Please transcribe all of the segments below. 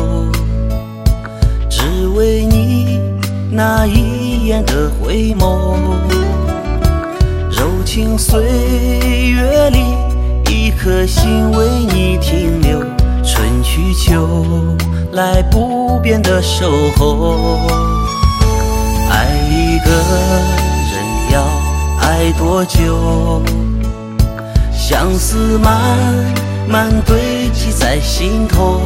只为你那一眼的回眸。柔情岁月里，一颗心为你停留，春去秋来不变的守候。爱一个人要爱多久？相思慢慢堆积在心头。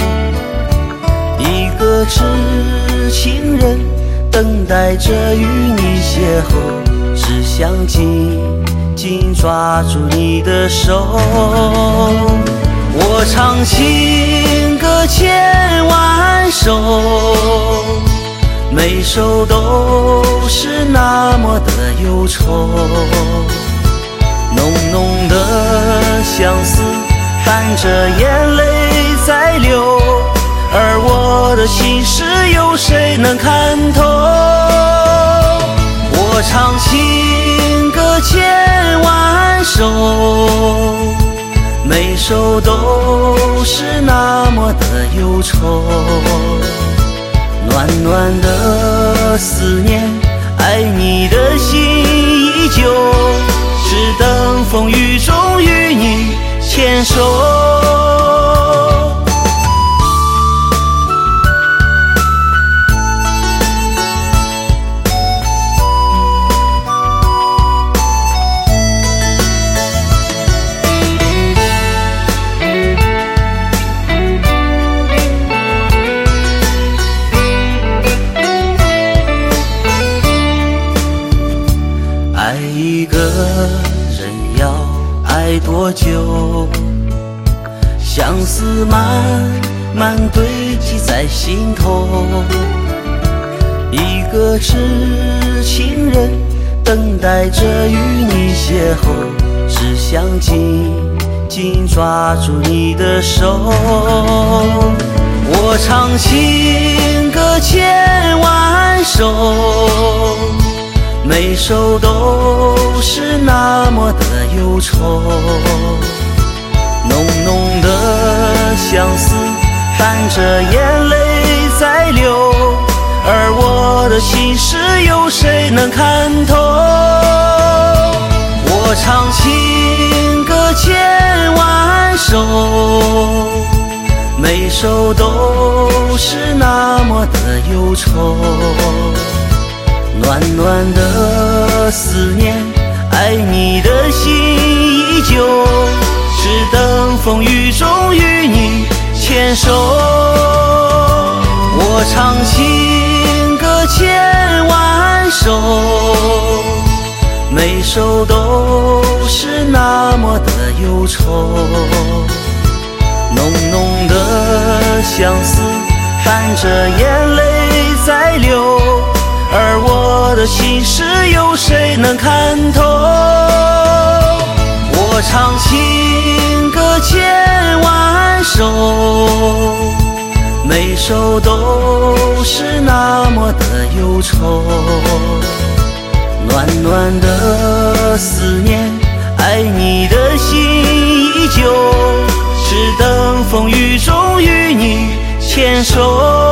一个痴情人等待着与你邂逅，只想紧紧抓住你的手。我唱情歌千万首，每首都是那么的忧愁。浓浓的相思伴着眼泪在流，而我的心事有谁能看透？我唱情歌千万首，每首都是那么的忧愁。暖暖的思念，爱你的心依旧，只等风雨中与你牵手。爱一个人要爱多久？相思慢慢堆积在心头。一个痴情人等待着与你邂逅，只想紧紧抓住你的手。我唱情歌千万首，每首都是那么的忧愁。浓浓的相思伴着眼泪在流，而我的心事有谁能看透？我唱情歌千万首，每首都是那么的忧愁。暖暖的思念，爱你的心依旧，只等风雨中与你牵手。我唱情歌千万首，每首都是那么的忧愁。浓浓的相思伴着眼泪在流，而我的心事有谁能看透？我唱情歌千万首，每首都是那么的忧愁。暖暖的思念，爱你的心依旧，只等风雨中与你牵手。